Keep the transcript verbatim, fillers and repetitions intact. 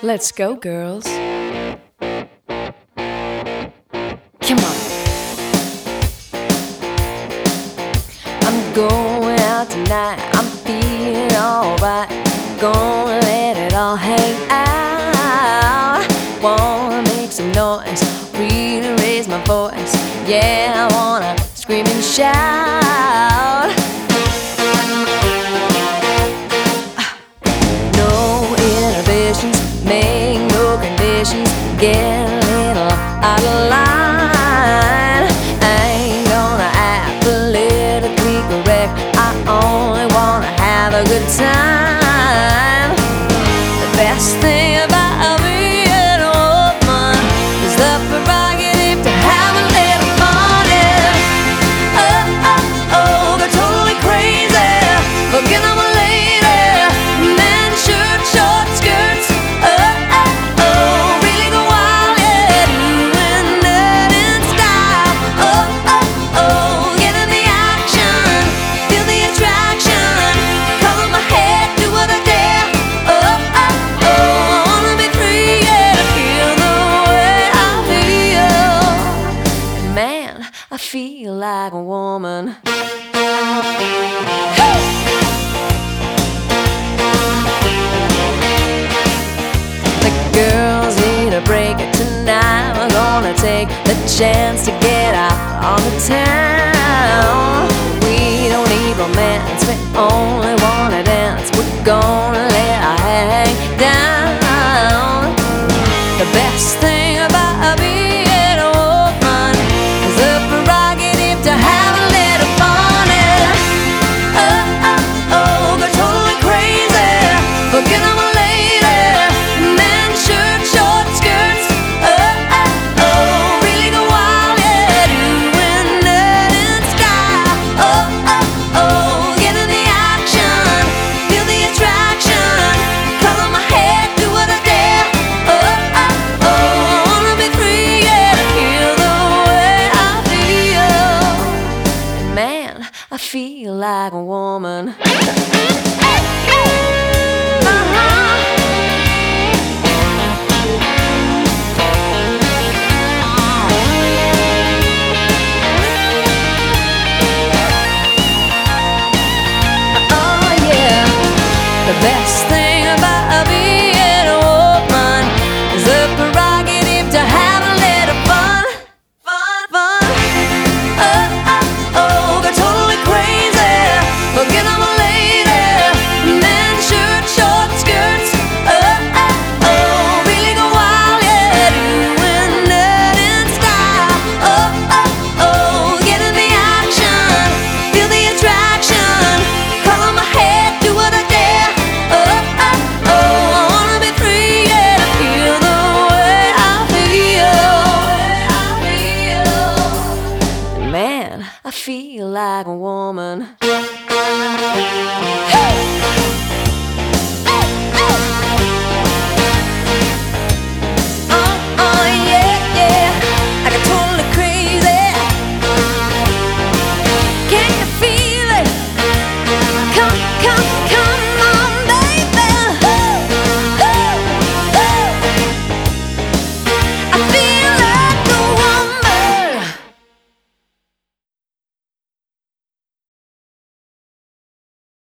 Let's go, girls. Come on. I'm going out tonight. I'm feeling alright. Gonna let it all hang out. Wanna make some noise, really raise my voice. Yeah, I wanna scream and shout. No inhibitions, make no conditions. Get a little out of line. I ain't gonna act politically correct. I only wanna have a good time. The best thing about being a woman is the prerogative to have a little fun. Yeah. Oh, oh, oh, they're totally crazy. Forget I'm a lady. Men, shirt, short skirts. Oh, oh, oh, really go wild. Yeah, doing that in style. Oh, oh, oh, get in the action. Feel the attraction. Color my head, do what I dare. Oh, oh, oh, I wanna be free. Yeah, to feel the way I feel. And man, I feel like a woman. The girls need a break tonight. We're gonna take the chance to get out on the town. We don't need romance, we only wanna dance. We're gonna let our hair hang down. The best thing about being a woman is the prerogative to have a little fun. Yeah. Oh, oh, oh, they're totally crazy. Forget I'm a lady. Men, shirt, short skirts. Oh, oh, oh, really go wild. Yeah, doing that in style. Oh, oh, oh, get in the action. Feel the attraction. Color my head, do what I dare. Oh, oh, oh, I wanna be free. Yeah, to feel the way I feel. And man, I feel like a woman. The best thing about being a woman is the prerogative to have a little fun. Fun, fun. Oh, oh, oh, they're totally crazy. Forget I'm a lady. Men, shirt, short skirts. Oh, oh, oh, really go wild. Yeah, doing that in style. Oh, oh, oh, get in the action. Feel the attraction. Color my head, do what I dare. I feel like a woman.